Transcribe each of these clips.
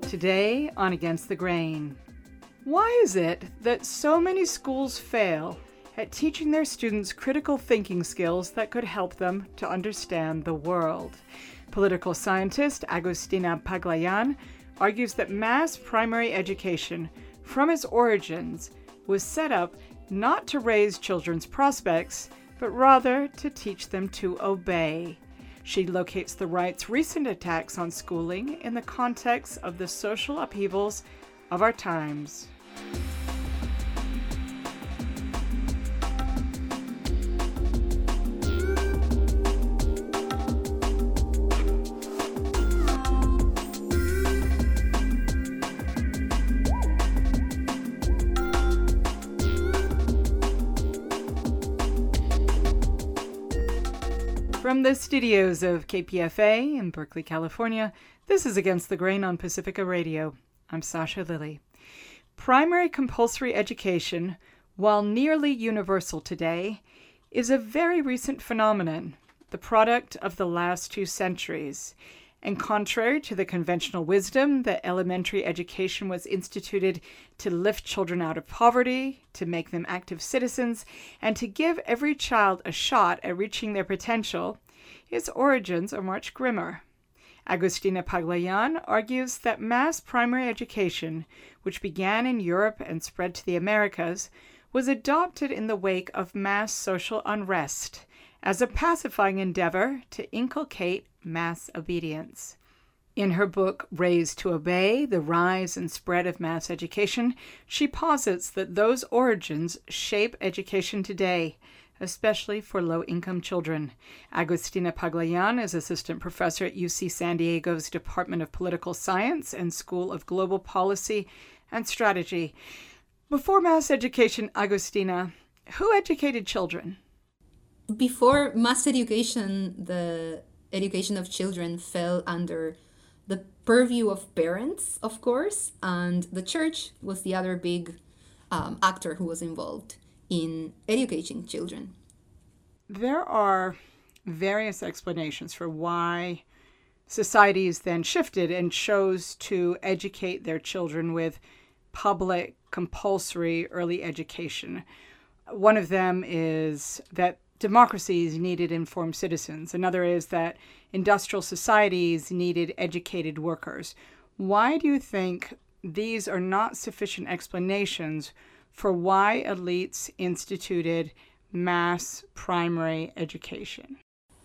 Today on Against the Grain. Why is it that so many schools fail at teaching their students critical thinking skills that could help them to understand the world? Political scientist Agustina Paglayan argues that mass primary education, from its origins, was set up not to raise children's prospects, but rather to teach them to obey. She locates the right's recent attacks on schooling in the context of the social upheavals of our times. From the studios of KPFA in Berkeley, California, this is Against the Grain on Pacifica Radio. I'm Sasha Lilly. Primary compulsory education, while nearly universal today, is a very recent phenomenon, the product of the last 2 centuries. And contrary to the conventional wisdom that elementary education was instituted to lift children out of poverty, to make them active citizens, and to give every child a shot at reaching their potential, its origins are much grimmer. Agustina Paglayan argues that mass primary education, which began in Europe and spread to the Americas, was adopted in the wake of mass social unrest as a pacifying endeavor to inculcate mass obedience. In her book, Raised to Obey, The Rise and Spread of Mass Education, she posits that those origins shape education today, especially for low-income children. Agustina Paglayan is assistant professor at UC San Diego's Department of Political Science and School of Global Policy and Strategy. Before mass education, Agustina, who educated children? Before mass education, the education of children fell under the purview of parents, of course, and the church was the other big actor who was involved in educating children. There are various explanations for why societies then shifted and chose to educate their children with public, compulsory early education. One of them is that democracies needed informed citizens. Another is that industrial societies needed educated workers. Why do you think these are not sufficient explanations for why elites instituted mass primary education?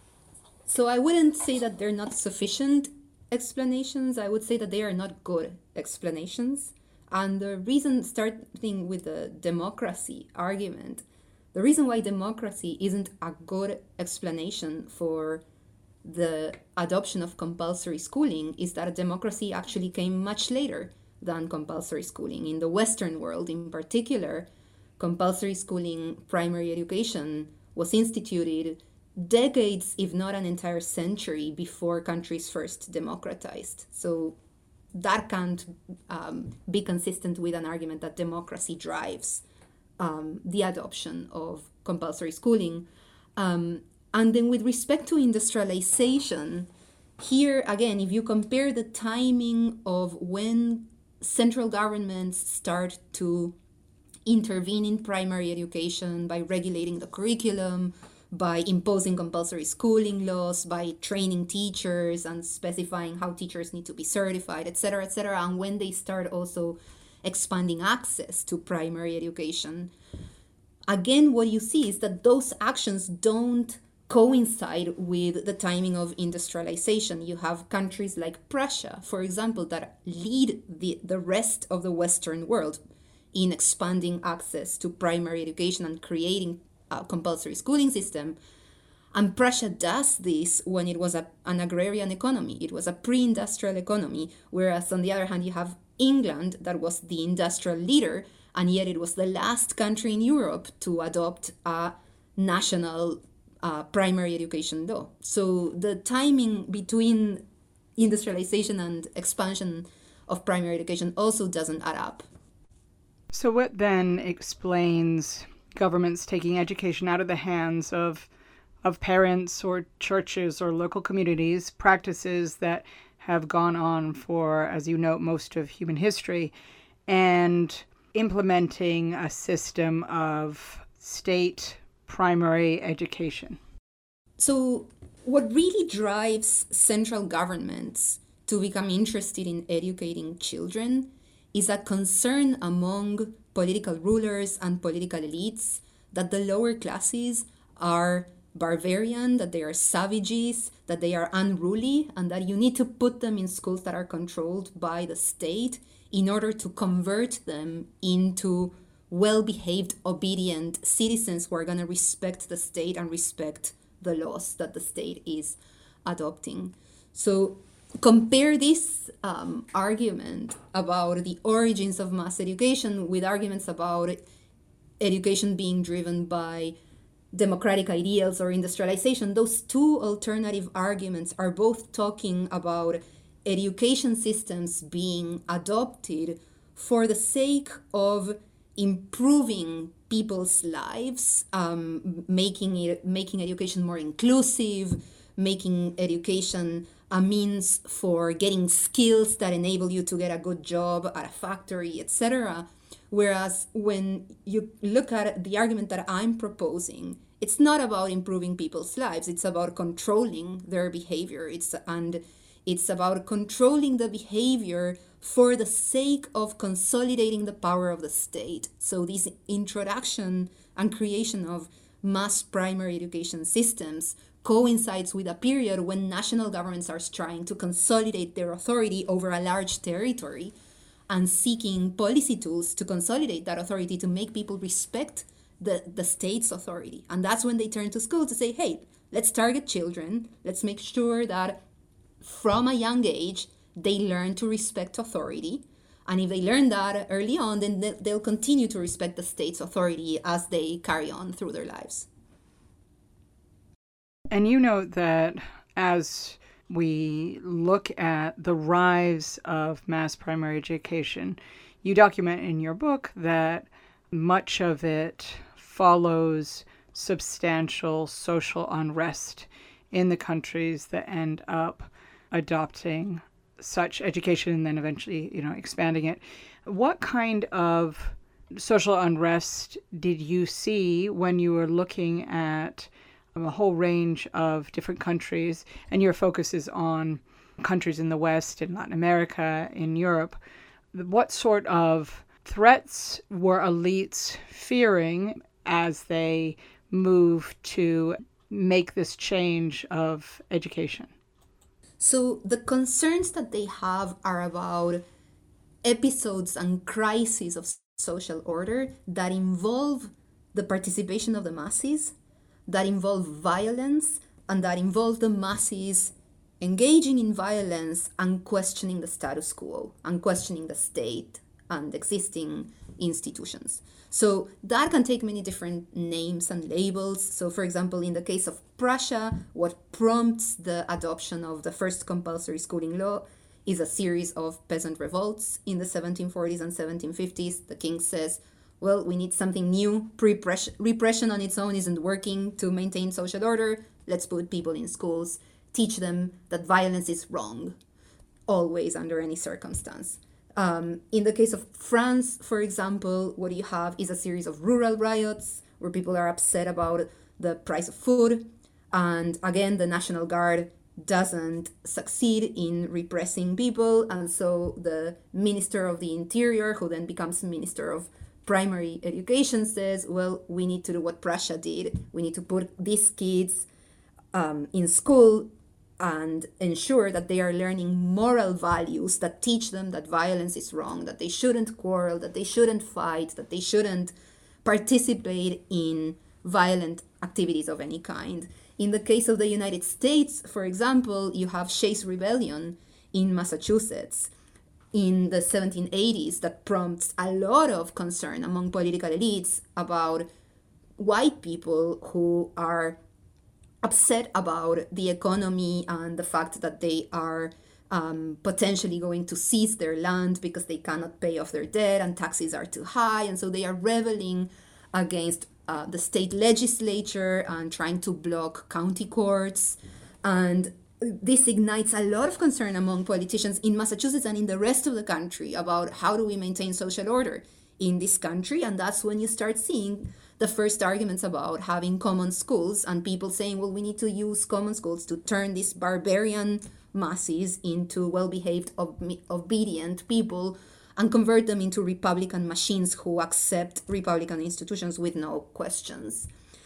So I wouldn't say that they're not sufficient explanations. I would say that they are not good explanations. And the reason, starting with the democracy argument, the reason why democracy isn't a good explanation for the adoption of compulsory schooling is that democracy actually came much later than compulsory schooling. In the Western world, in particular, compulsory schooling, primary education, was instituted decades, if not an entire century, before countries first democratized. So that can't be consistent with an argument that democracy drives the adoption of compulsory schooling. And then with respect to industrialization, here again, if you compare the timing of when central governments start to intervene in primary education by regulating the curriculum, by imposing compulsory schooling laws, by training teachers and specifying how teachers need to be certified, etc., and when they start also expanding access to primary education, again, what you see is that those actions don't coincide with the timing of industrialization. You have countries like Prussia, for example, that lead the rest of the Western world in expanding access to primary education and creating a compulsory schooling system. And Prussia does this when it was an agrarian economy. It was a pre-industrial economy, whereas on the other hand, you have England, that was the industrial leader, and yet it was the last country in Europe to adopt a national primary education law. So the timing between industrialization and expansion of primary education also doesn't add up. So what then explains governments taking education out of the hands of parents or churches or local communities, practices that have gone on for, as you note, most of human history, and implementing a system of state primary education. So, what really drives central governments to become interested in educating children is a concern among political rulers and political elites that the lower classes are barbarian, that they are savages, that they are unruly, and that you need to put them in schools that are controlled by the state in order to convert them into well-behaved, obedient citizens who are going to respect the state and respect the laws that the state is adopting. So compare this argument about the origins of mass education with arguments about education being driven by democratic ideals or industrialization. Those two alternative arguments are both talking about education systems being adopted for the sake of improving people's lives, making education more inclusive, making education a means for getting skills that enable you to get a good job at a factory, etc. Whereas when you look at the argument that I'm proposing, it's not about improving people's lives. It's about controlling their behavior. It's about controlling the behavior for the sake of consolidating the power of the state. So this introduction and creation of mass primary education systems coincides with a period when national governments are trying to consolidate their authority over a large territory and seeking policy tools to consolidate that authority to make people respect the state's authority. And that's when they turn to school to say, hey, let's target children. Let's make sure that from a young age, they learn to respect authority. And if they learn that early on, then they'll continue to respect the state's authority as they carry on through their lives. And you note that as we look at the rise of mass primary education, you document in your book that much of it follows substantial social unrest in the countries that end up adopting such education and then eventually, expanding it. What kind of social unrest did you see when you were looking at a whole range of different countries, and your focus is on countries in the West, in Latin America, in Europe? What sort of threats were elites fearing as they move to make this change of education? So the concerns that they have are about episodes and crises of social order that involve the participation of the masses, that involve violence, and that involve the masses engaging in violence and questioning the status quo and questioning the state and existing institutions. So that can take many different names and labels. So for example, in the case of Prussia, what prompts the adoption of the first compulsory schooling law is a series of peasant revolts in the 1740s and 1750s. The king says, well, we need something new. Repression on its own isn't working to maintain social order. Let's put people in schools, teach them that violence is wrong, always under any circumstance. In the case of France, for example, what you have is a series of rural riots where people are upset about the price of food. And again, the National Guard doesn't succeed in repressing people. And so the Minister of the Interior, who then becomes Minister of Primary Education, says, well, we need to do what Prussia did. We need to put these kids in school and ensure that they are learning moral values that teach them that violence is wrong, that they shouldn't quarrel, that they shouldn't fight, that they shouldn't participate in violent activities of any kind. In the case of the United States, for example, you have Shays' Rebellion in Massachusetts in the 1780s that prompts a lot of concern among political elites about white people who are upset about the economy and the fact that they are potentially going to seize their land because they cannot pay off their debt and taxes are too high. And so they are rebelling against the state legislature and trying to block county courts. And this ignites a lot of concern among politicians in Massachusetts and in the rest of the country about how do we maintain social order in this country. And that's when you start seeing the first arguments about having common schools and people saying, well, we need to use common schools to turn these barbarian masses into well-behaved, obedient people and convert them into Republican machines who accept Republican institutions with no questions.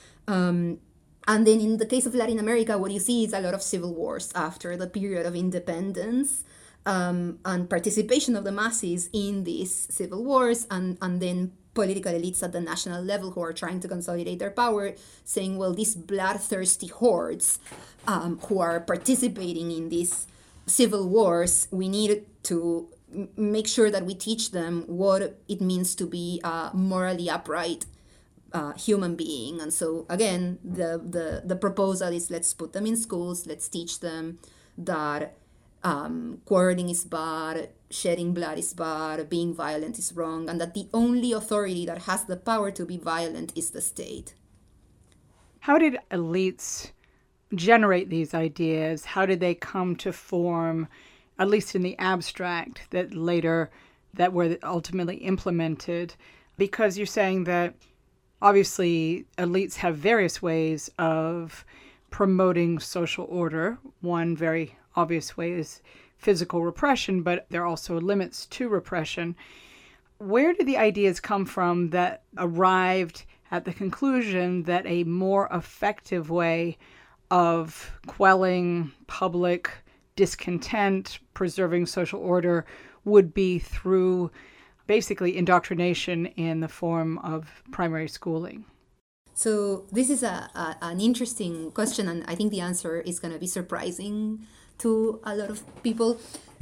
And then in the case of Latin America, what you see is a lot of civil wars after the period of independence, and participation of the masses in these civil wars, and then political elites at the national level who are trying to consolidate their power, saying, well, these bloodthirsty hordes who are participating in these civil wars, we need to make sure that we teach them what it means to be a morally upright human being. And so again, the proposal is, let's put them in schools, let's teach them that quarreling is bad, shedding blood is bad, being violent is wrong, and that the only authority that has the power to be violent is the state. How did elites generate these ideas? How did they come to form, at least in the abstract, that were ultimately implemented? Because you're saying that obviously elites have various ways of promoting social order. One very obvious way is physical repression, but there are also limits to repression. Where did the ideas come from that arrived at the conclusion that a more effective way of quelling public discontent, preserving social order, would be through basically indoctrination in the form of primary schooling? So this is an interesting question, and I think the answer is going to be surprising to a lot of people.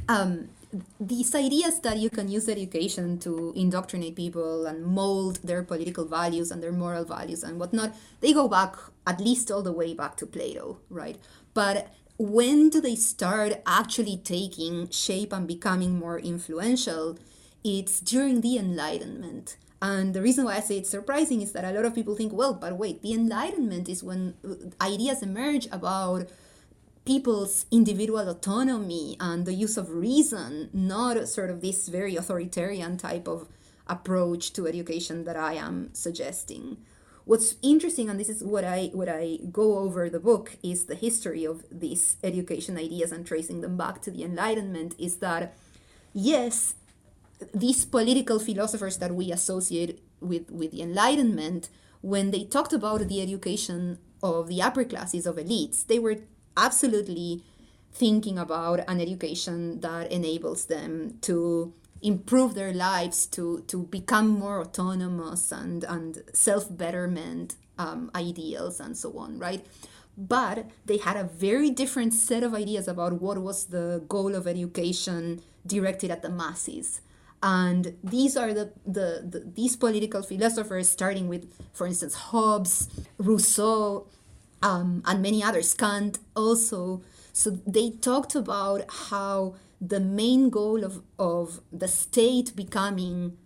These ideas that you can use education to indoctrinate people and mold their political values and their moral values and whatnot, they go back at least all the way back to Plato, right? But when do they start actually taking shape and becoming more influential? It's during the Enlightenment. And the reason why I say it's surprising is that a lot of people think, well, but wait, the Enlightenment is when ideas emerge about people's individual autonomy and the use of reason, not sort of this very authoritarian type of approach to education that I am suggesting. What's interesting, and this is what I go over the book, is the history of these education ideas and tracing them back to the Enlightenment, is that, yes, these political philosophers that we associate with the Enlightenment, when they talked about the education of the upper classes of elites, they were absolutely thinking about an education that enables them to improve their lives, to become more autonomous and self-betterment ideals and so on, right? But they had a very different set of ideas about what was the goal of education directed at the masses. And these are these political philosophers, starting with, for instance, Hobbes, Rousseau, and many others, Kant also. So they talked about how the main goal of the state becoming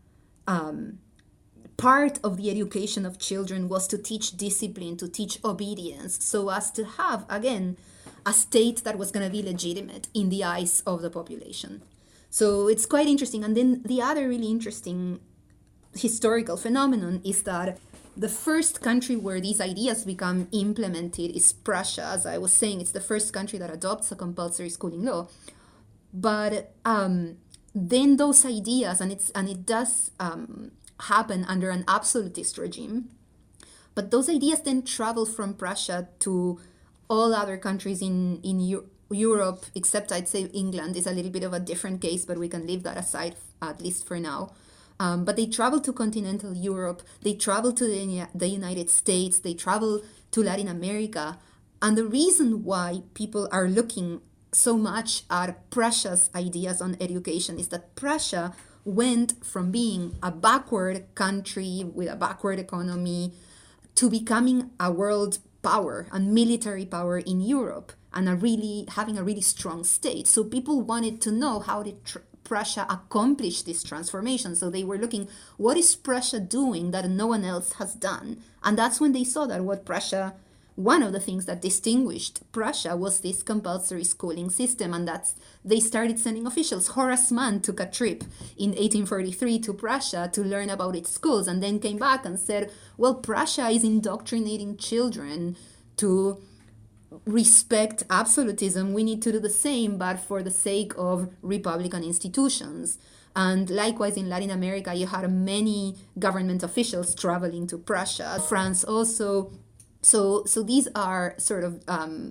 part of the education of children was to teach discipline, to teach obedience, so as to have, again, a state that was going to be legitimate in the eyes of the population. So it's quite interesting. And then the other really interesting historical phenomenon is that the first country where these ideas become implemented is Prussia. As I was saying, it's the first country that adopts a compulsory schooling law. But then those ideas, and it does happen under an absolutist regime, but those ideas then travel from Prussia to all other countries in Europe, except I'd say England is a little bit of a different case, but we can leave that aside, at least for now. But they travel to continental Europe, they travel to the United States, they travel to Latin America. And the reason why people are looking so much at Prussia's ideas on education is that Prussia went from being a backward country with a backward economy to becoming a world power and military power in Europe, and having a really strong state. So people wanted to know how did Prussia accomplish this transformation. So they were looking, what is Prussia doing that no one else has done? And that's when they saw that what Prussia one of the things that distinguished Prussia was this compulsory schooling system, and that's they started sending officials. Horace Mann took a trip in 1843 to Prussia to learn about its schools, and then came back and said, well, Prussia is indoctrinating children to respect absolutism. We need to do the same, but for the sake of republican institutions. And likewise, in Latin America, you had many government officials traveling to Prussia. France also. So these are sort of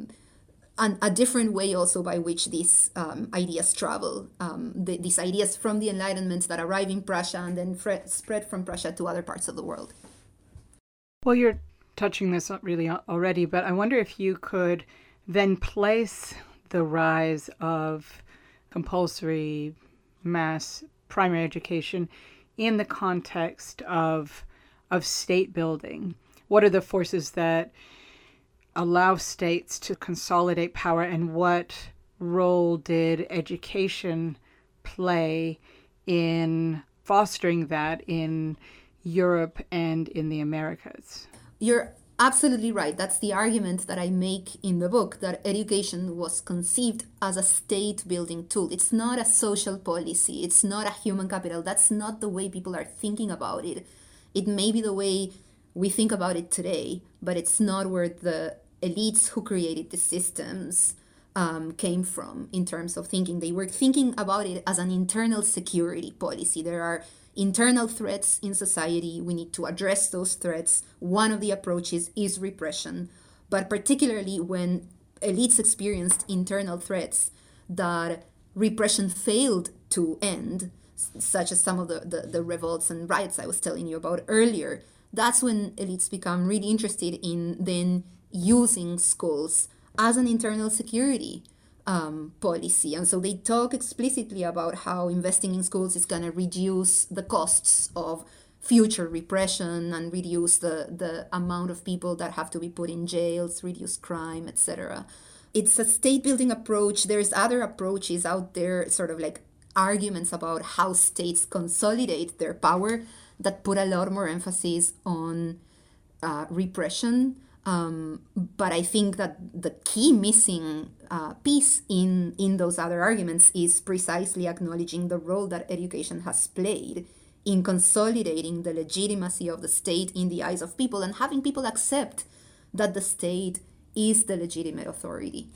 a different way also by which these ideas travel. These ideas from the Enlightenment that arrive in Prussia and then spread from Prussia to other parts of the world. Well, you're touching this up really already, but I wonder if you could then place the rise of compulsory mass primary education in the context of state building. What are the forces that allow states to consolidate power, and what role did education play in fostering that in Europe and in the Americas? You're absolutely right. That's the argument that I make in the book, that education was conceived as a state-building tool. It's not a social policy. It's not a human capital. That's not the way people are thinking about it. It may be the way we think about it today, but it's not where the elites who created the systems came from in terms of thinking. They were thinking about it as an internal security policy. There are internal threats in society. We need to address those threats. One of the approaches is repression, but particularly when elites experienced internal threats that repression failed to end, such as some of the revolts and riots I was telling you about earlier, that's when elites become really interested in then using schools as an internal security policy. And so they talk explicitly about how investing in schools is going to reduce the costs of future repression and reduce the amount of people that have to be put in jails, reduce crime, etc. It's a state-building approach. There's other approaches out there, sort of like arguments about how states consolidate their power that put a lot more emphasis on repression. But I think that the key missing piece in those other arguments is precisely acknowledging the role that education has played in consolidating the legitimacy of the state in the eyes of people and having people accept that the state is the legitimate authority.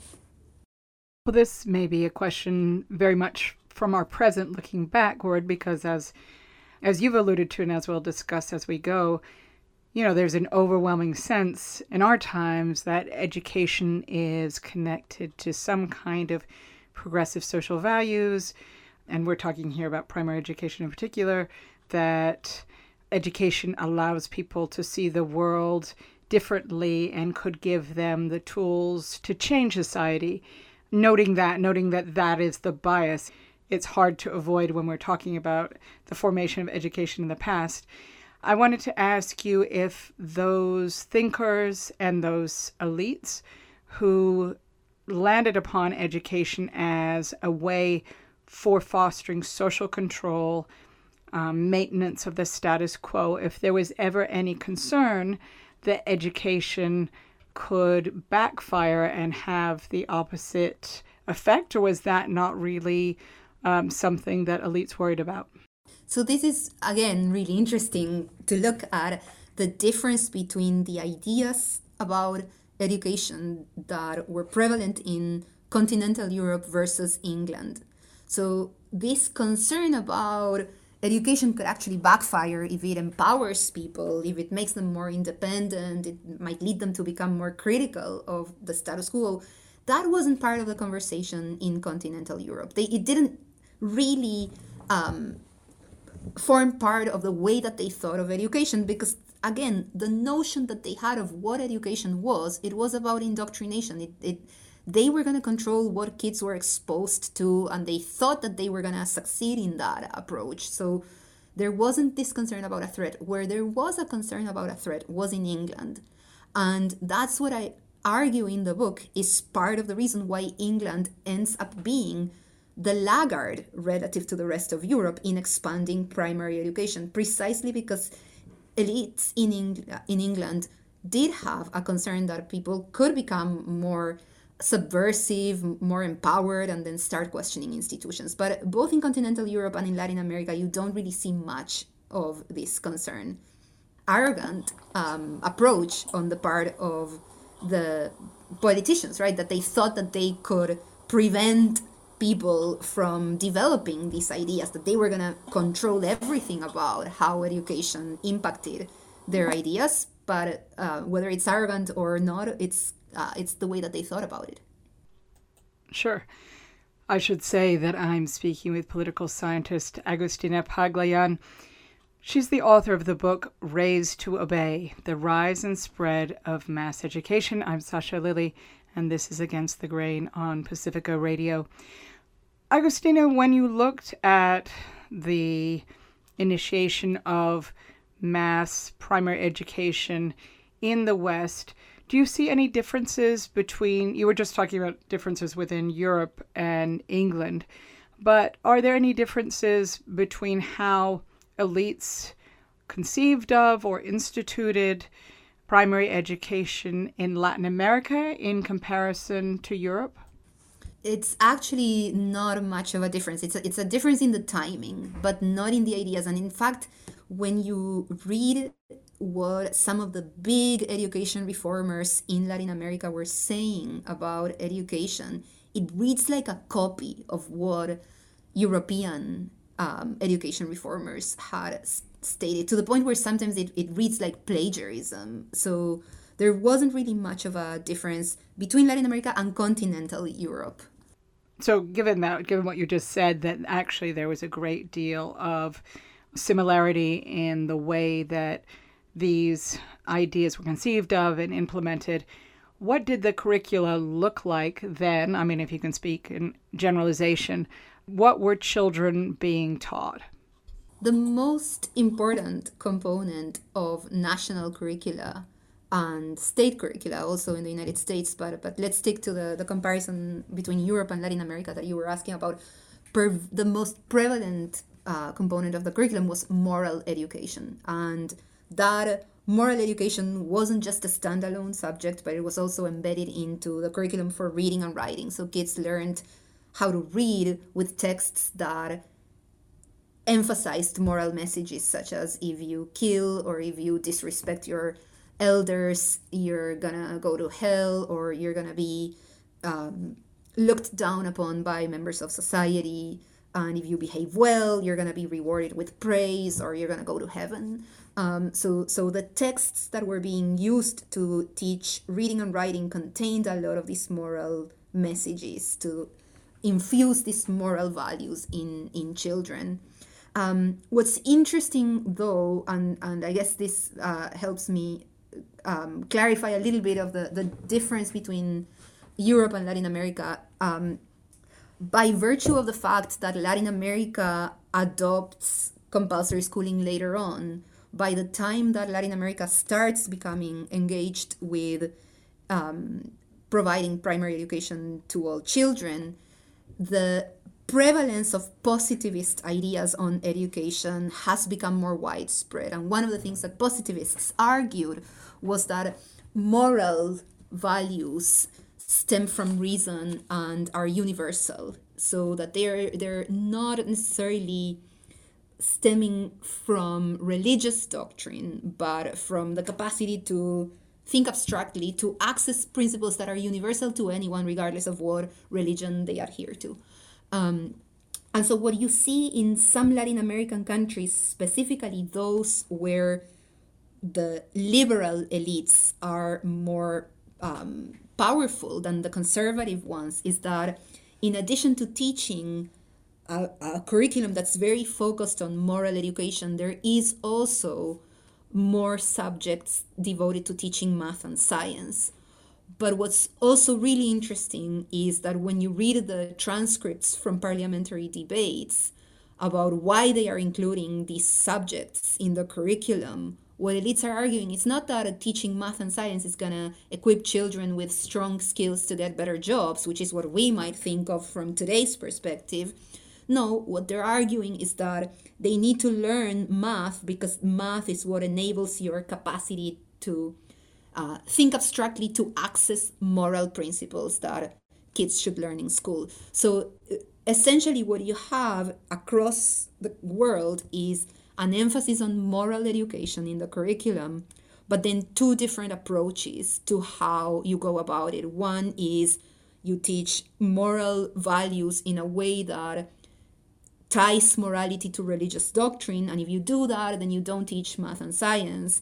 Well, this may be a question very much from our present looking backward, because as you've alluded to and as we'll discuss as we go, there's an overwhelming sense in our times that education is connected to some kind of progressive social values. And we're talking here about primary education in particular, that education allows people to see the world differently and could give them the tools to change society. Noting that that is the bias, it's hard to avoid when we're talking about the formation of education in the past. I wanted to ask you if those thinkers and those elites who landed upon education as a way for fostering social control, maintenance of the status quo, if there was ever any concern that education could backfire and have the opposite effect, or was that not really something that elites worried about? So this is, again, really interesting to look at the difference between the ideas about education that were prevalent in continental Europe versus England. So this concern about education could actually backfire if it empowers people, if it makes them more independent, it might lead them to become more critical of the status quo. That wasn't part of the conversation in continental Europe. It didn't really form part of the way that they thought of education, because, again, the notion that they had of what education was, it was about indoctrination. They were going to control what kids were exposed to, and they thought that they were going to succeed in that approach. So there wasn't this concern about a threat. Where there was a concern about a threat was in England. And that's what I argue in the book is part of the reason why England ends up being the laggard relative to the rest of Europe in expanding primary education, precisely because elites in England did have a concern that people could become more subversive, more empowered, and then start questioning institutions. But both in continental Europe and in Latin America, you don't really see much of this concern. Arrogant approach on the part of the politicians, right? That they thought that they could prevent people from developing these ideas, that they were going to control everything about how education impacted their ideas. But whether it's arrogant or not, it's the way that they thought about it. Sure. I should say that I'm speaking with political scientist Agustina Paglayan. She's the author of the book Raised to Obey, The Rise and Spread of Mass Education. I'm Sasha Lilley, and this is Against the Grain on Pacifica Radio. Agustina, when you looked at the initiation of mass primary education in the West, do you see any differences between, you were just talking about differences within Europe and England, but are there any differences between how elites conceived of or instituted primary education in Latin America in comparison to Europe? It's actually not much of a difference. It's a difference in the timing, but not in the ideas. And in fact, when you read what some of the big education reformers in Latin America were saying about education, it reads like a copy of what European education reformers had stated, to the point where sometimes it reads like plagiarism. So there wasn't really much of a difference between Latin America and continental Europe. So given what you just said, that actually there was a great deal of similarity in the way that these ideas were conceived of and implemented, what did the curricula look like then? I mean, if you can speak in generalization, what were children being taught? The most important component of national curricula and state curricula also in the United States, but let's stick to the comparison between Europe and Latin America that you were asking about. The most prevalent component of the curriculum was moral education. And that moral education wasn't just a standalone subject, but it was also embedded into the curriculum for reading and writing. So kids learned how to read with texts that emphasized moral messages, such as if you kill or if you disrespect your elders, you're gonna go to hell, or you're gonna be looked down upon by members of society, and if you behave well, you're gonna be rewarded with praise, or you're gonna go to heaven. So the texts that were being used to teach reading and writing contained a lot of these moral messages to infuse these moral values in children. What's interesting, though, and I guess this helps me clarify a little bit of the difference between Europe and Latin America, by virtue of the fact that Latin America adopts compulsory schooling later on, by the time that Latin America starts becoming engaged with providing primary education to all children, the prevalence of positivist ideas on education has become more widespread. And one of the things that positivists argued was that moral values stem from reason and are universal, so that they're not necessarily stemming from religious doctrine, but from the capacity to think abstractly, to access principles that are universal to anyone, regardless of what religion they adhere to. And so what you see in some Latin American countries, specifically those where the liberal elites are more powerful than the conservative ones, is that in addition to teaching a curriculum that's very focused on moral education, there is also more subjects devoted to teaching math and science. But what's also really interesting is that when you read the transcripts from parliamentary debates about why they are including these subjects in the curriculum, what elites are arguing is not that teaching math and science is going to equip children with strong skills to get better jobs, which is what we might think of from today's perspective. No, what they're arguing is that they need to learn math because math is what enables your capacity to think abstractly to access moral principles that kids should learn in school. So essentially what you have across the world is an emphasis on moral education in the curriculum, but then two different approaches to how you go about it. One is you teach moral values in a way that ties morality to religious doctrine, and if you do that, then you don't teach math and science.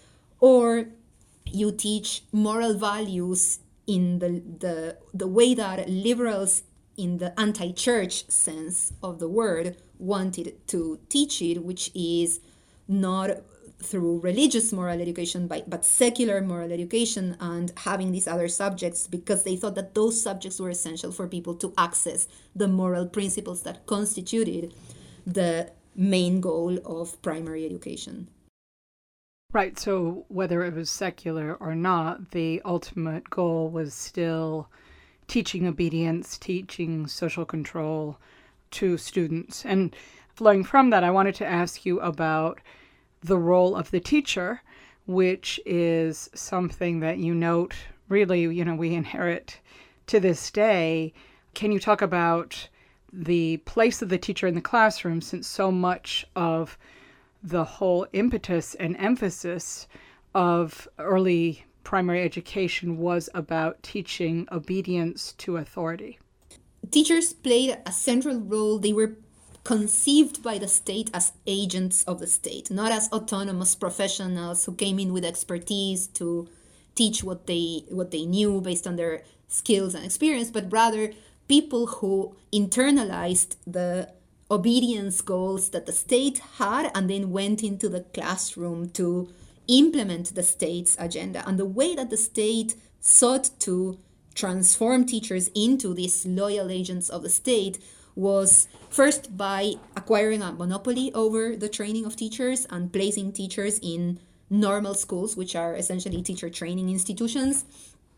Or you teach moral values in the way that liberals in the anti-church sense of the word wanted to teach it, which is not through religious moral education, but secular moral education, and having these other subjects because they thought that those subjects were essential for people to access the moral principles that constituted the main goal of primary education. Right, so whether it was secular or not, the ultimate goal was still teaching obedience, teaching social control to students. And flowing from that, I wanted to ask you about the role of the teacher, which is something that you note really, we inherit to this day. Can you talk about the place of the teacher in the classroom, since so much of the whole impetus and emphasis of early primary education was about teaching obedience to authority? Teachers played a central role. They were conceived by the state as agents of the state, not as autonomous professionals who came in with expertise to teach what they knew based on their skills and experience, but rather people who internalized the obedience goals that the state had and then went into the classroom to implement the state's agenda. And the way that the state sought to transform teachers into these loyal agents of the state was first by acquiring a monopoly over the training of teachers and placing teachers in normal schools, which are essentially teacher training institutions,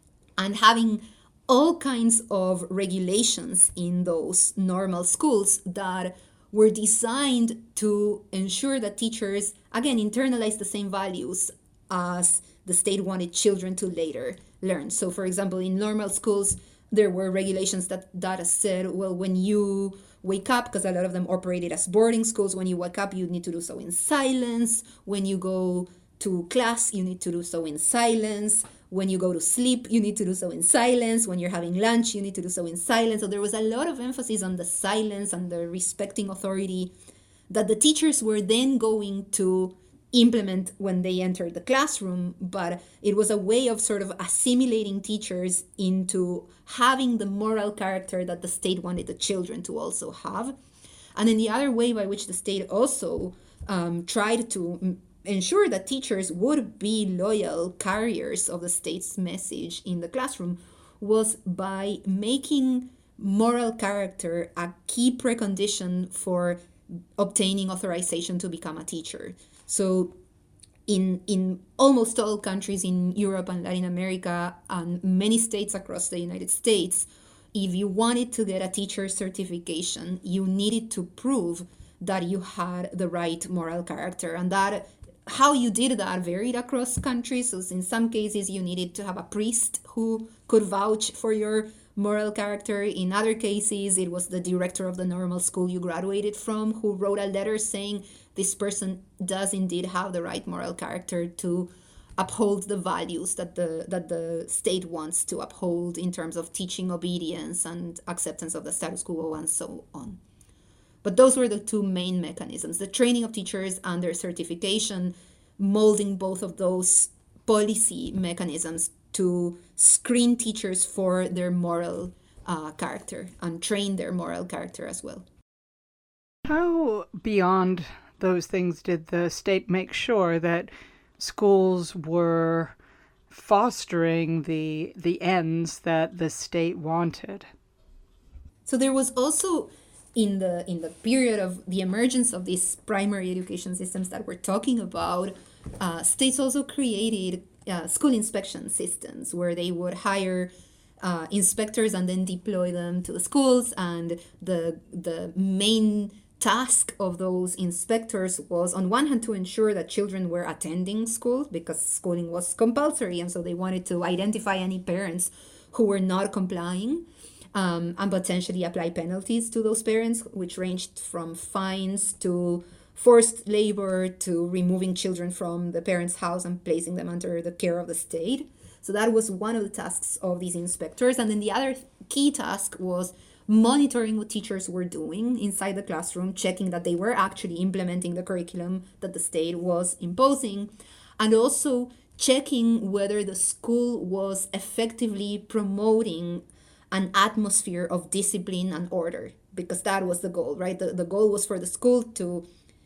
and having all kinds of regulations in those normal schools that were designed to ensure that teachers, again, internalize the same values as the state wanted children to later learn. So, for example, in normal schools, there were regulations that said, well, when you wake up, because a lot of them operated as boarding schools, when you wake up, you need to do so in silence. When you go to class, you need to do so in silence. When you go to sleep, you need to do so in silence. When you're having lunch, you need to do so in silence. So there was a lot of emphasis on the silence and the respecting authority that the teachers were then going to implement when they entered the classroom, but it was a way of sort of assimilating teachers into having the moral character that the state wanted the children to also have. And then the other way by which the state also tried to ensure that teachers would be loyal carriers of the state's message in the classroom was by making moral character a key precondition for obtaining authorization to become a teacher. So in almost all countries in Europe and Latin America and many states across the United States, if you wanted to get a teacher certification, you needed to prove that you had the right moral character. And that how you did that varied across countries. So in some cases, you needed to have a priest who could vouch for your moral character. In other cases, it was the director of the normal school you graduated from who wrote a letter saying this person does indeed have the right moral character to uphold the values that the state wants to uphold in terms of teaching obedience and acceptance of the status quo and so on. But those were the two main mechanisms, the training of teachers and their certification, molding both of those policy mechanisms to screen teachers for their moral character and train their moral character as well. How beyond those things did the state make sure that schools were fostering the ends that the state wanted? So there was also in the period of the emergence of these primary education systems that we're talking about, states also created school inspection systems where they would hire inspectors and then deploy them to the schools. And the main task of those inspectors was, on one hand, to ensure that children were attending school because schooling was compulsory, and so they wanted to identify any parents who were not complying, and potentially apply penalties to those parents, which ranged from fines to forced labor to removing children from the parents' house and placing them under the care of the state. So that was one of the tasks of these inspectors. And then the other key task was monitoring what teachers were doing inside the classroom, checking that they were actually implementing the curriculum that the state was imposing, and also checking whether the school was effectively promoting an atmosphere of discipline and order, because that was the goal, right? The goal was for the school to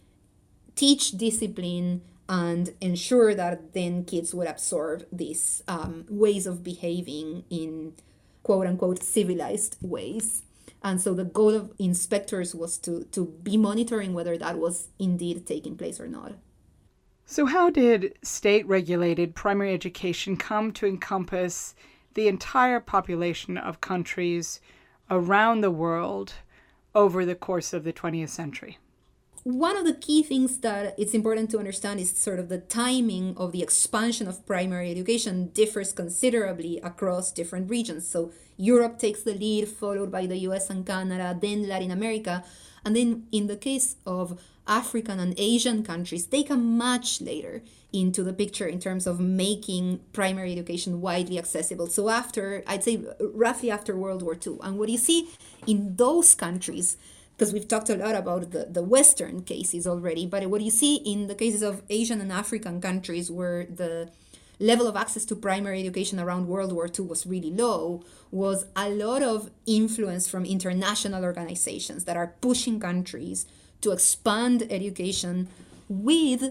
teach discipline and ensure that then kids would absorb these ways of behaving in quote unquote civilized ways. And so the goal of inspectors was to be monitoring whether that was indeed taking place or not. So how did state-regulated primary education come to encompass the entire population of countries around the world over the course of the 20th century? One of the key things that it's important to understand is sort of the timing of the expansion of primary education differs considerably across different regions. So Europe takes the lead, followed by the US and Canada, then Latin America. And then in the case of African and Asian countries, they come much later into the picture in terms of making primary education widely accessible. So after, I'd say roughly after World War II. And what you see in those countries, because we've talked a lot about the Western cases already, but what you see in the cases of Asian and African countries where the level of access to primary education around World War II was really low, was a lot of influence from international organizations that are pushing countries to expand education with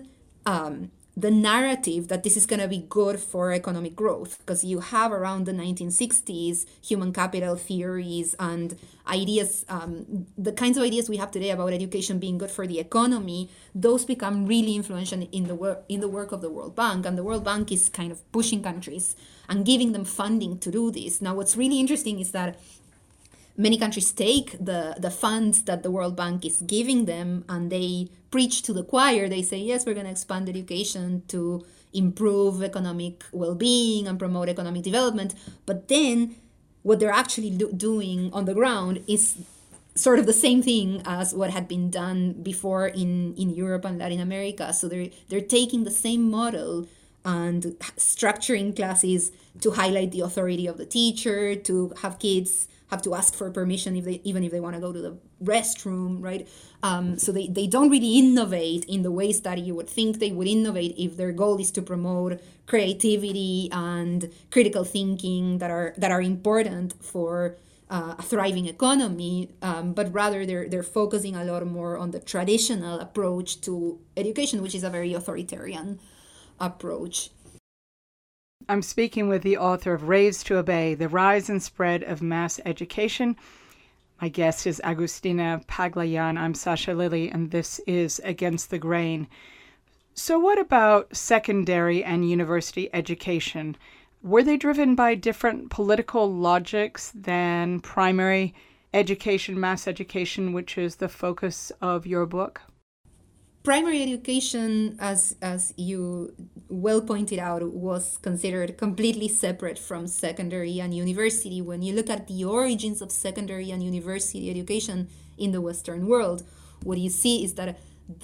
the narrative that this is going to be good for economic growth, because you have around the 1960s human capital theories and ideas, the kinds of ideas we have today about education being good for the economy. Those become really influential in the work of the World Bank, and the World Bank is kind of pushing countries and giving them funding to do this. Now, what's really interesting is that many countries take the funds that the World Bank is giving them and they preach to the choir. They say, yes, we're going to expand education to improve economic well-being and promote economic development. But then what they're actually doing on the ground is sort of the same thing as what had been done before in Europe and Latin America. So they're taking the same model and structuring classes to highlight the authority of the teacher, to have kids have to ask for permission even if they want to go to the restroom, right? So they don't really innovate in the ways that you would think they would innovate if their goal is to promote creativity and critical thinking that are important for a thriving economy, but rather they're focusing a lot more on the traditional approach to education, which is a very authoritarian approach. I'm speaking with the author of Raised to Obey, The Rise and Spread of Mass Education. My guest is Agustina Paglayan. I'm Sasha Lilley, and this is Against the Grain. So what about secondary and university education? Were they driven by different political logics than primary education, mass education, which is the focus of your book? Primary education, as you well pointed out, was considered completely separate from secondary and university. When you look at the origins of secondary and university education in the Western world, what you see is that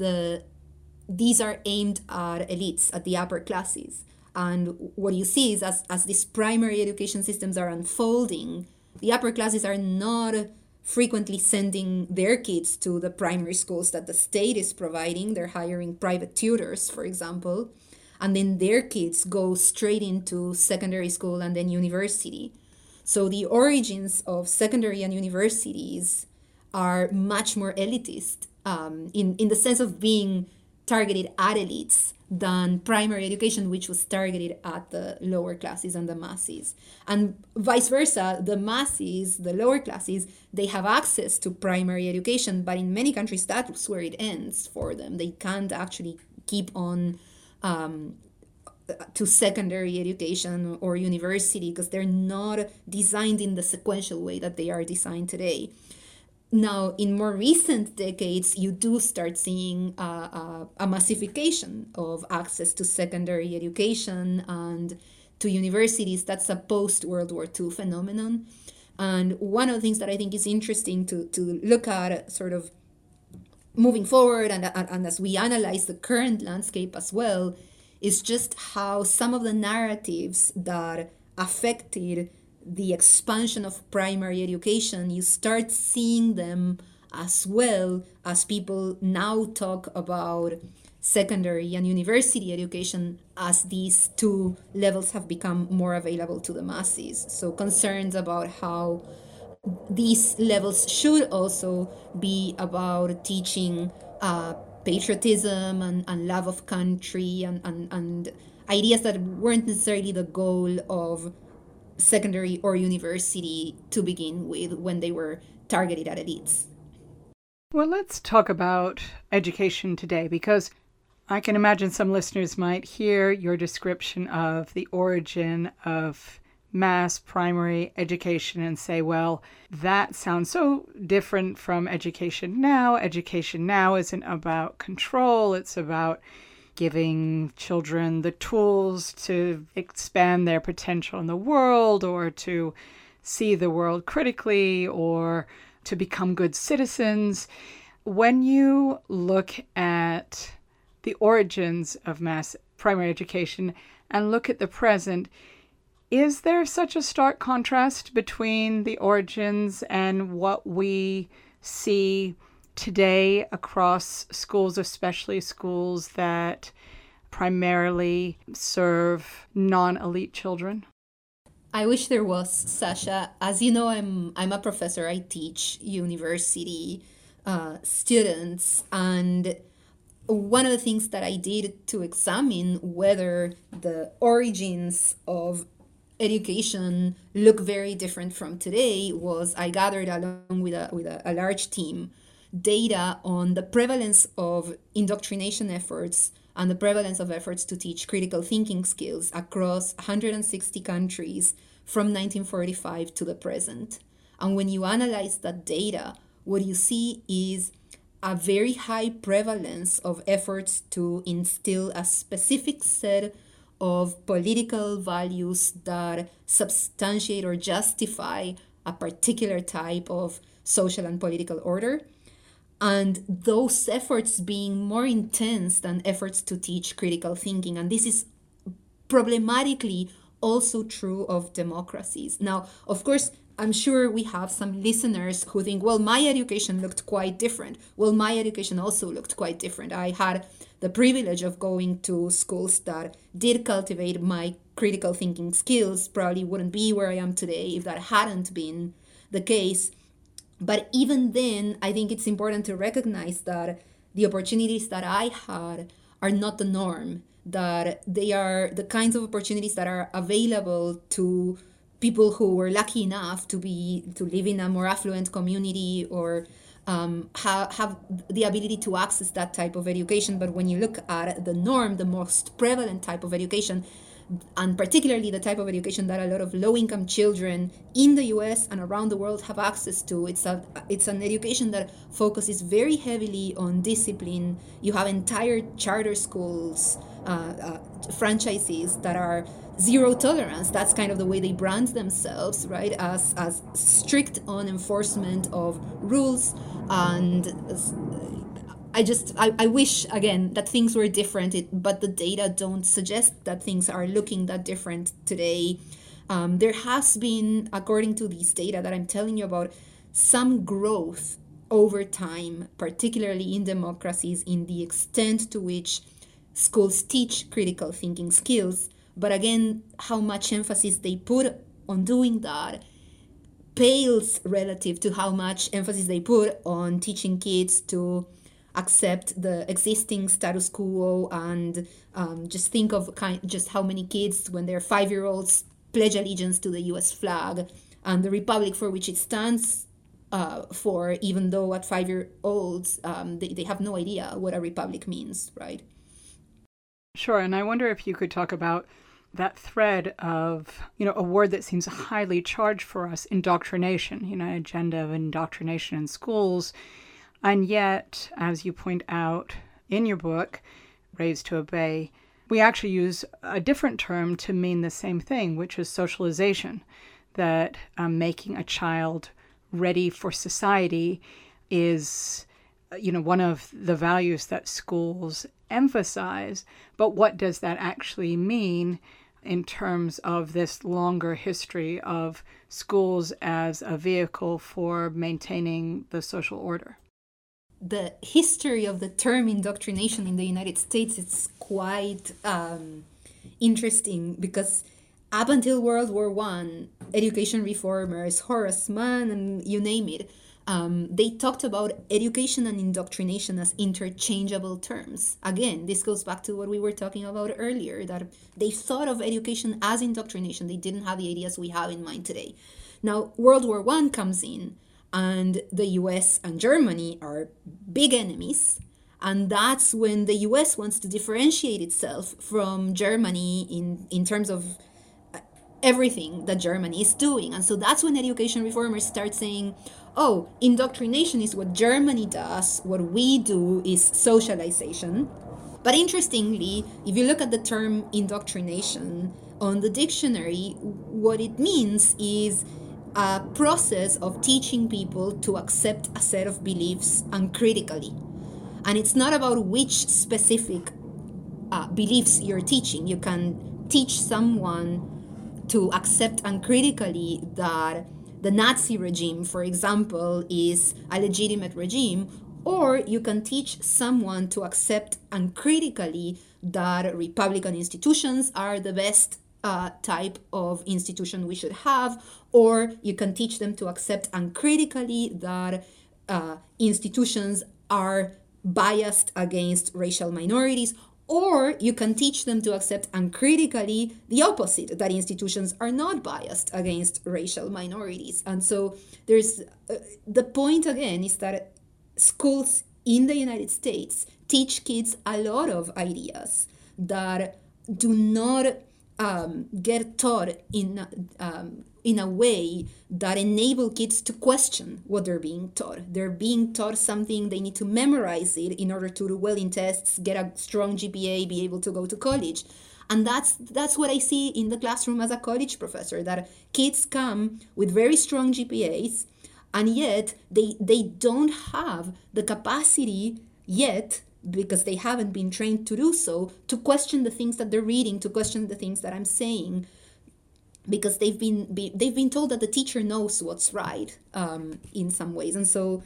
these are aimed at elites, at the upper classes. And what you see is as these primary education systems are unfolding, the upper classes are not frequently sending their kids to the primary schools that the state is providing. They're hiring private tutors, for example, and then their kids go straight into secondary school and then university. So the origins of secondary and universities are much more elitist in the sense of being targeted at elites than primary education, which was targeted at the lower classes and the masses. And vice versa, the masses, the lower classes, they have access to primary education, but in many countries, that's where it ends for them. They can't actually keep on to secondary education or university because they're not designed in the sequential way that they are designed today. Now, in more recent decades, you do start seeing a massification of access to secondary education and to universities. That's a post-World War II phenomenon. And one of the things that I think is interesting to look at sort of moving forward and as we analyze the current landscape as well, is just how some of the narratives that affected the expansion of primary education, you start seeing them as well as people now talk about secondary and university education as these two levels have become more available to the masses. So concerns about how these levels should also be about teaching patriotism and love of country and ideas that weren't necessarily the goal of secondary or university to begin with when they were targeted at elites. Well, let's talk about education today, because I can imagine some listeners might hear your description of the origin of mass primary education and say, well, that sounds so different from education now. Education now isn't about control. It's about giving children the tools to expand their potential in the world, or to see the world critically, or to become good citizens. When you look at the origins of mass primary education and look at the present, is there such a stark contrast between the origins and what we see today across schools, especially schools that primarily serve non-elite children? I wish there was, Sasha. As you know, I'm a professor. I teach university students, and one of the things that I did to examine whether the origins of education look very different from today was I gathered along with a large team data on the prevalence of indoctrination efforts and the prevalence of efforts to teach critical thinking skills across 160 countries from 1945 to the present. And when you analyze that data, what you see is a very high prevalence of efforts to instill a specific set of political values that substantiate or justify a particular type of social and political order. And those efforts being more intense than efforts to teach critical thinking. And this is problematically also true of democracies. Now, of course, I'm sure we have some listeners who think, well, my education looked quite different. Well, my education also looked quite different. I had the privilege of going to schools that did cultivate my critical thinking skills. Probably wouldn't be where I am today if that hadn't been the case. But even then, I think it's important to recognize that the opportunities that I had are not the norm, that they are the kinds of opportunities that are available to people who were lucky enough to live in a more affluent community or have the ability to access that type of education. But when you look at the norm, the most prevalent type of education, and particularly the type of education that a lot of low-income children in the US and around the world have access to, it's an education that focuses very heavily on discipline. You have entire charter schools, franchises that are zero tolerance. That's kind of the way they brand themselves, right? As strict on enforcement of rules. And I wish, again, that things were different, but the data don't suggest that things are looking that different today. There has been, according to these data that I'm telling you about, some growth over time, particularly in democracies, in the extent to which schools teach critical thinking skills. But again, how much emphasis they put on doing that pales relative to how much emphasis they put on teaching kids to accept the existing status quo and just think of just how many kids, when they're 5-year-olds, pledge allegiance to the US flag and the republic for which it stands for, even though at 5-year-olds they have no idea what a republic means, right? Sure, and I wonder if you could talk about that thread of, a word that seems highly charged for us, indoctrination, agenda of indoctrination in schools. And yet, as you point out in your book, Raised to Obey, we actually use a different term to mean the same thing, which is socialization, that making a child ready for society is, one of the values that schools emphasize. But what does that actually mean in terms of this longer history of schools as a vehicle for maintaining the social order? The history of the term indoctrination in the United States is quite interesting, because up until World War I, education reformers, Horace Mann, and you name it, they talked about education and indoctrination as interchangeable terms. Again, this goes back to what we were talking about earlier, that they thought of education as indoctrination. They didn't have the ideas we have in mind today. Now, World War I comes in, and the US and Germany are big enemies. And that's when the US wants to differentiate itself from Germany in terms of everything that Germany is doing. And so that's when education reformers start saying, oh, indoctrination is what Germany does, what we do is socialization. But interestingly, if you look at the term indoctrination on the dictionary, what it means is a process of teaching people to accept a set of beliefs uncritically. And it's not about which specific beliefs you're teaching. You can teach someone to accept uncritically that the Nazi regime, for example, is a legitimate regime, or you can teach someone to accept uncritically that Republican institutions are the best type of institution we should have, or you can teach them to accept uncritically that institutions are biased against racial minorities, or you can teach them to accept uncritically the opposite, that institutions are not biased against racial minorities. And so there's the point again is that schools in the United States teach kids a lot of ideas that do not get taught in a way that enable kids to question what they're being taught. They're being taught something, they need to memorize it in order to do well in tests, get a strong GPA, be able to go to college. And that's what I see in the classroom as a college professor, that kids come with very strong GPAs, and yet they don't have the capacity yet, because they haven't been trained to do so, to question the things that they're reading, to question the things that I'm saying, because they've been told that the teacher knows what's right in some ways. And so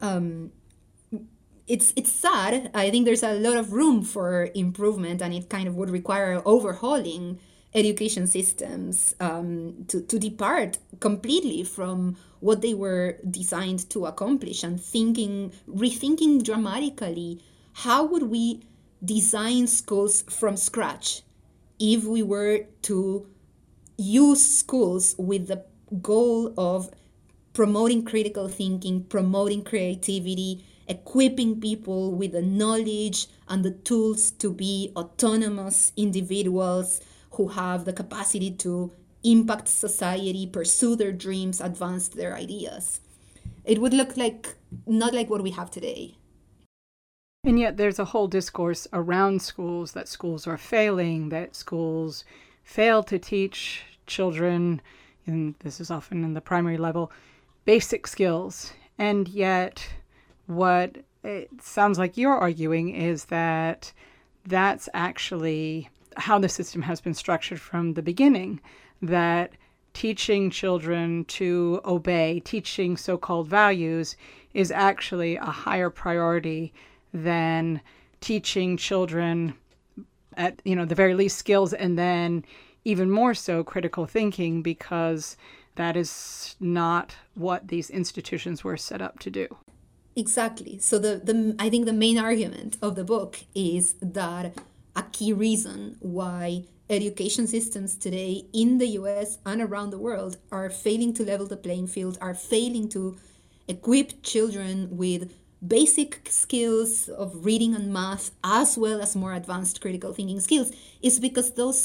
it's sad. I think there's a lot of room for improvement, and it kind of would require overhauling education systems to depart completely from what they were designed to accomplish, and rethinking dramatically, how would we design schools from scratch if we were to use schools with the goal of promoting critical thinking, promoting creativity, equipping people with the knowledge and the tools to be autonomous individuals who have the capacity to impact society, pursue their dreams, advance their ideas. It would look like not like what we have today. And yet there's a whole discourse around schools, that schools are failing, that schools fail to teach children, and this is often in the primary level, basic skills. And yet what it sounds like you're arguing is that that's actually how the system has been structured from the beginning, that teaching children to obey, teaching so-called values, is actually a higher priority than teaching children at, the very least skills, and then even more so critical thinking, because that is not what these institutions were set up to do. Exactly. So I think the main argument of the book is that a key reason why education systems today in the US and around the world are failing to level the playing field, are failing to equip children with basic skills of reading and math, as well as more advanced critical thinking skills, is because those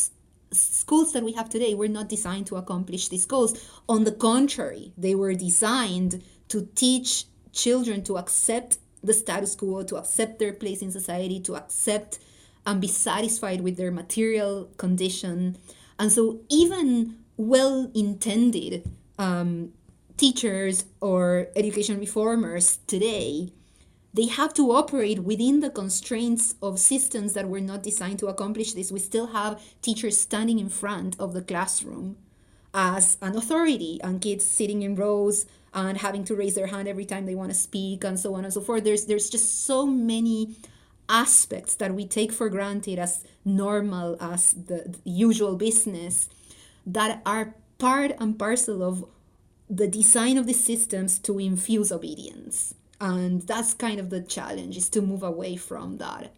schools that we have today were not designed to accomplish these goals. On the contrary, they were designed to teach children to accept the status quo, to accept their place in society, to accept and be satisfied with their material condition. And so even well-intended teachers or education reformers today, they have to operate within the constraints of systems that were not designed to accomplish this. We still have teachers standing in front of the classroom as an authority, and kids sitting in rows and having to raise their hand every time they want to speak, and so on and so forth. There's just so many aspects that we take for granted as normal, as the usual business, that are part and parcel of the design of the systems to infuse obedience. And that's kind of the challenge, is to move away from that.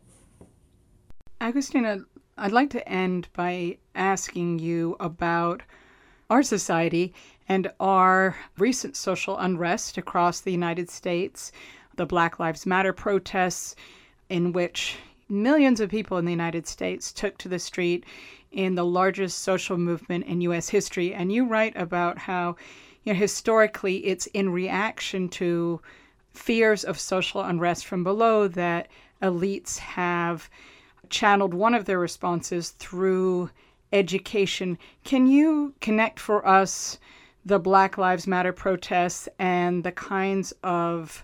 Agustina, I'd like to end by asking you about our society and our recent social unrest across the United States, the Black Lives Matter protests, in which millions of people in the United States took to the street in the largest social movement in U.S. history. And you write about how, historically, it's in reaction to fears of social unrest from below that elites have channeled one of their responses through education. Can you connect for us the Black Lives Matter protests and the kinds of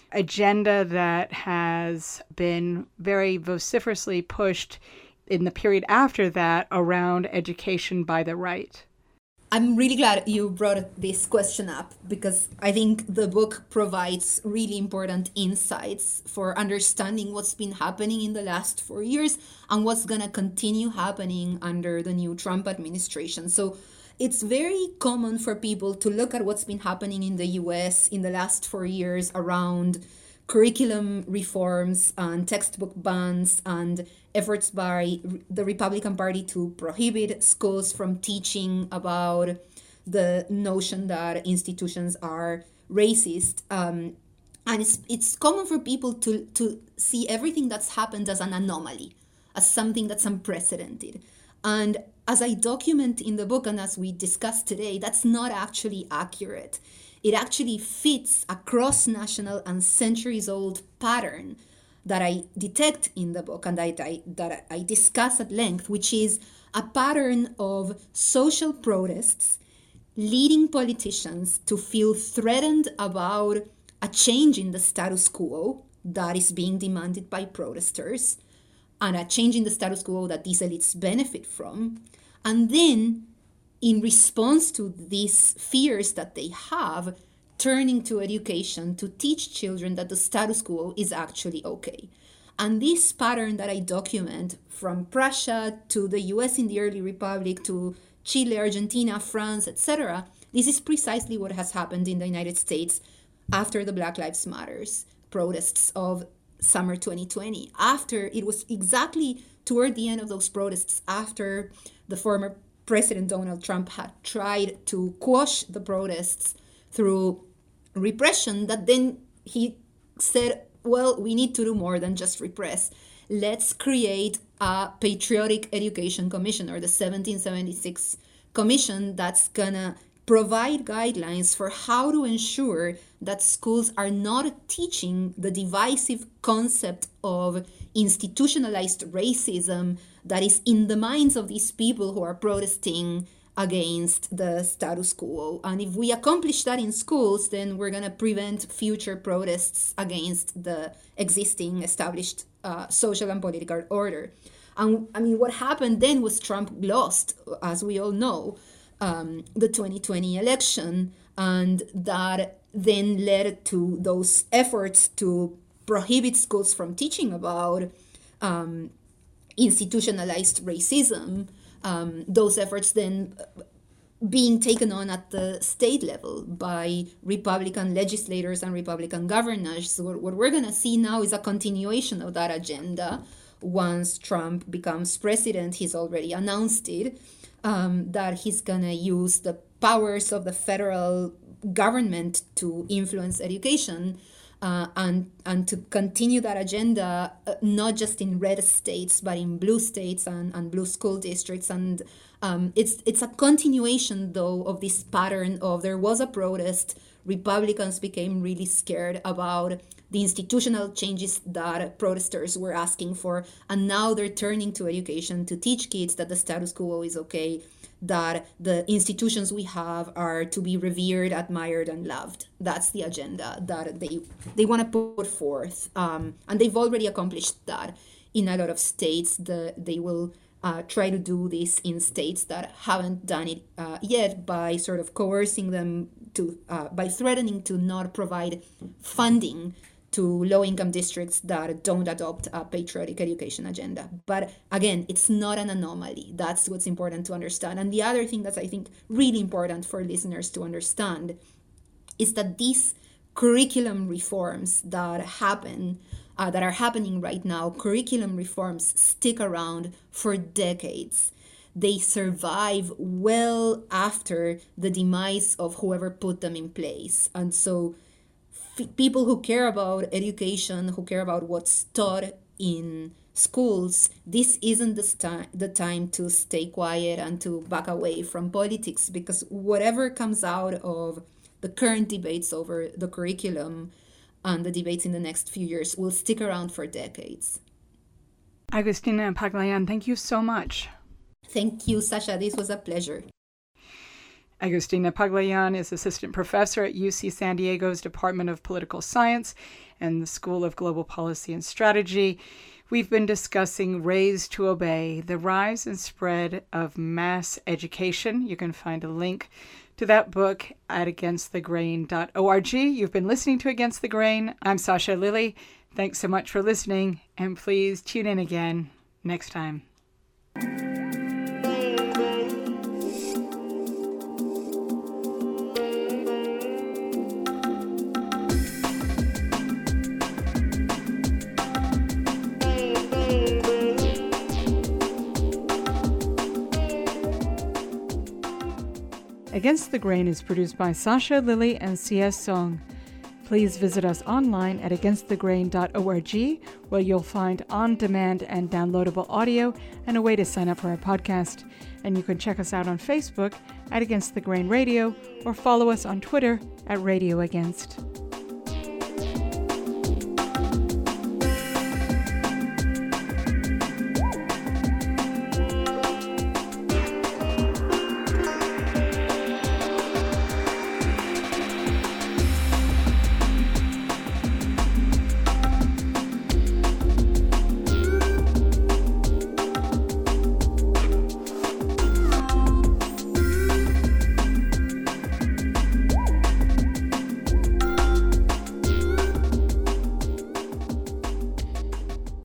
agenda that has been very vociferously pushed in the period after that around education by the right? I'm really glad you brought this question up, because I think the book provides really important insights for understanding what's been happening in the last 4 years and what's going to continue happening under the new Trump administration. So it's very common for people to look at what's been happening in the US in the last 4 years around curriculum reforms and textbook bans and efforts by the Republican Party to prohibit schools from teaching about the notion that institutions are racist. And it's common for people to see everything that's happened as an anomaly, as something that's unprecedented. And as I document in the book, and as we discussed today, that's not actually accurate. It actually fits a cross-national and centuries-old pattern that I detect in the book and that I discuss at length, which is a pattern of social protests leading politicians to feel threatened about a change in the status quo that is being demanded by protesters, and a change in the status quo that these elites benefit from. And then, in response to these fears that they have, turning to education to teach children that the status quo is actually okay. And this pattern that I document, from Prussia to the US in the early republic to Chile, Argentina, France, etc., this is precisely what has happened in the United States after the Black Lives Matter protests of summer 2020. After, it was exactly toward the end of those protests, after the former President Donald Trump had tried to quash the protests through repression, that then he said, well, we need to do more than just repress. Let's create a Patriotic Education Commission, or the 1776 Commission, that's gonna provide guidelines for how to ensure that schools are not teaching the divisive concept of institutionalized racism that is in the minds of these people who are protesting against the status quo. And if we accomplish that in schools, then we're going to prevent future protests against the existing established social and political order. And I mean, what happened then was Trump lost, as we all know, the 2020 election, and that then led to those efforts to prohibit schools from teaching about institutionalized racism. Those efforts then being taken on at the state level by Republican legislators and Republican governors. So what we're going to see now is a continuation of that agenda. Once Trump becomes president, he's already announced it, that he's going to use the powers of the federal government to influence education. and to continue that agenda, not just in red states, but in blue states and blue school districts. And it's a continuation, though, of this pattern of there was a protest, Republicans became really scared about the institutional changes that protesters were asking for, and now they're turning to education to teach kids that the status quo is okay, that the institutions we have are to be revered, admired, and loved. That's the agenda that they want to put forth, and they've already accomplished that in a lot of states. They will try to do this in states that haven't done it yet by sort of coercing them to, by threatening to not provide funding to low-income districts that don't adopt a patriotic education agenda. But again, it's not an anomaly. That's what's important to understand. And the other thing that's, I think, really important for listeners to understand is that these curriculum reforms that happen, that are happening right now, curriculum reforms stick around for decades. They survive well after the demise of whoever put them in place. And so people who care about education, who care about what's taught in schools, this isn't the time to stay quiet and to back away from politics, because whatever comes out of the current debates over the curriculum and the debates in the next few years will stick around for decades. Agustina Paglayan, thank you so much. Thank you, Sasha. This was a pleasure. Agustina Paglayan is assistant professor at UC San Diego's Department of Political Science and the School of Global Policy and Strategy. We've been discussing Raised to Obey, the rise and spread of mass education. You can find a link to that book at againstthegrain.org. You've been listening to Against the Grain. I'm Sasha Lilley. Thanks so much for listening, and please tune in again next time. Against the Grain is produced by Sasha Lilley and C.S. Song. Please visit us online at againstthegrain.org, where you'll find on-demand and downloadable audio and a way to sign up for our podcast. And you can check us out on Facebook at Against the Grain Radio, or follow us on Twitter at Radio Against.